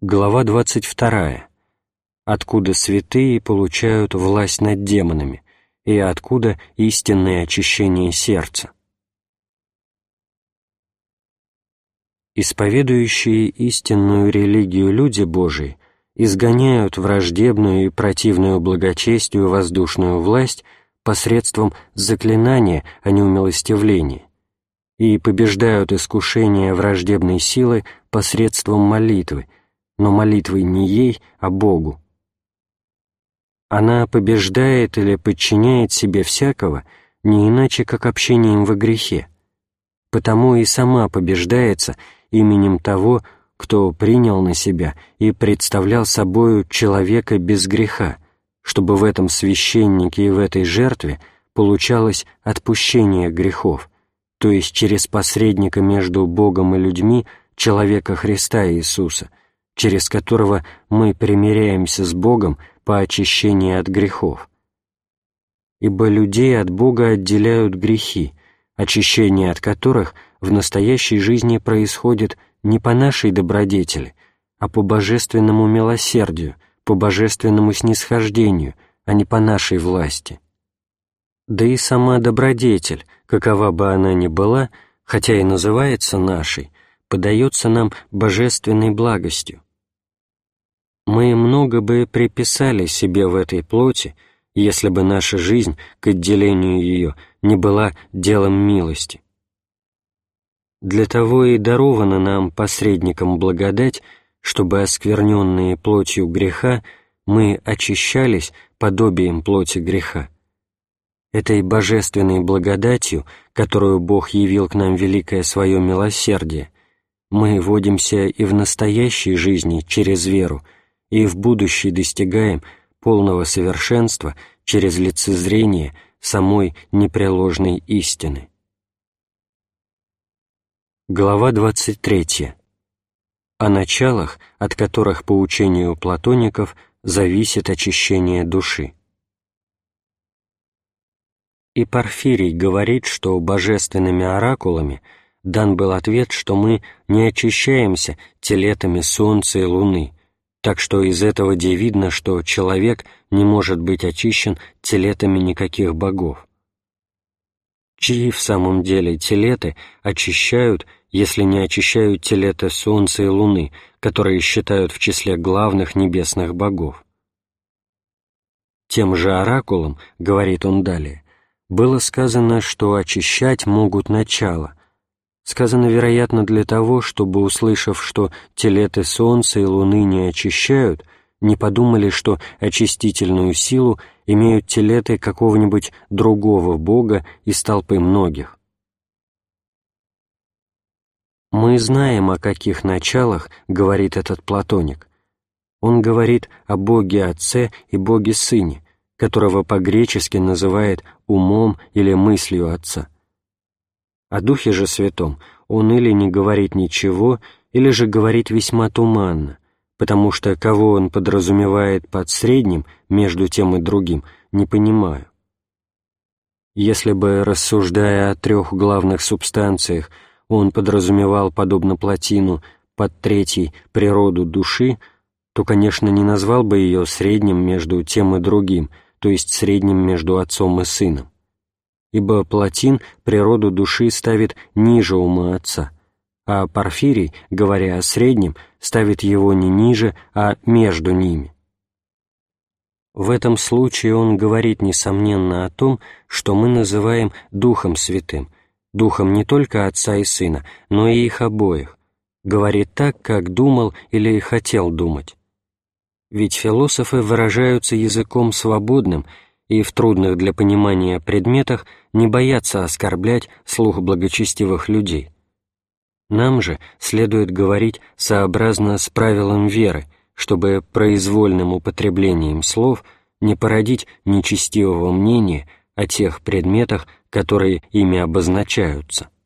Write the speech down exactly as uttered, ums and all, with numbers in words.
Глава двадцать вторая. Откуда святые получают власть над демонами, и откуда истинное очищение сердца. Исповедующие истинную религию люди Божии изгоняют враждебную и противную благочестию воздушную власть посредством заклинания, а не умилостивления, и побеждают искушение враждебной силы посредством молитвы, но молитвой не ей, а Богу. Она побеждает или подчиняет себе всякого не иначе, как общением во грехе, потому и сама побеждается именем того, кто принял на себя и представлял собою человека без греха, чтобы в этом священнике и в этой жертве получалось отпущение грехов, то есть через посредника между Богом и людьми, человека Христа Иисуса, через которого мы примиряемся с Богом по очищении от грехов. Ибо людей от Бога отделяют грехи, очищение от которых в настоящей жизни происходит не по нашей добродетели, а по божественному милосердию, по божественному снисхождению, а не по нашей власти. Да и сама добродетель, какова бы она ни была, хотя и называется нашей, подается нам божественной благостью. Мы много бы приписали себе в этой плоти, если бы наша жизнь к отделению ее не была делом милости. Для того и дарована нам посредником благодать, чтобы оскверненные плотью греха мы очищались подобием плоти греха. Этой божественной благодатью, которую Бог явил к нам великое свое милосердие, мы водимся и в настоящей жизни через веру, и в будущей достигаем полного совершенства через лицезрение самой непреложной истины. Глава двадцать третья. О началах, от которых по учению платоников зависит очищение души. И Порфирий говорит, что божественными оракулами дан был ответ, что мы не очищаемся телетами солнца и луны, так что из этого де видно, что человек не может быть очищен телетами никаких богов. Чьи в самом деле телеты очищают, если не очищают телеты солнца и луны, которые считают в числе главных небесных богов? Тем же оракулом, говорит он далее, было сказано, что очищать могут начало. Сказано, вероятно, для того, чтобы, услышав, что телеты солнца и луны не очищают, не подумали, что очистительную силу имеют телеты какого-нибудь другого бога из толпы многих. Мы знаем, о каких началах говорит этот платоник. Он говорит о Боге Отце и Боге Сыне, которого по-гречески называет умом или мыслью Отца. О Духе же Святом он или не говорит ничего, или же говорит весьма туманно, потому что кого он подразумевает под средним между тем и другим, не понимаю. Если бы, рассуждая о трех главных субстанциях, он подразумевал, подобно Плотину, под третьей природу души, то, конечно, не назвал бы ее средним между тем и другим, то есть средним между Отцом и Сыном. Ибо Плотин природу души ставит ниже ума Отца, а Порфирий, говоря о среднем, ставит его не ниже, а между ними. В этом случае он говорит, несомненно, о том, что мы называем Духом Святым, Духом не только Отца и Сына, но и их обоих, говорит так, как думал или хотел думать. Ведь философы выражаются языком свободным и в трудных для понимания предметах не боятся оскорблять слух благочестивых людей. Нам же следует говорить сообразно с правилом веры, чтобы произвольным употреблением слов не породить нечестивого мнения о тех предметах, которые ими обозначаются.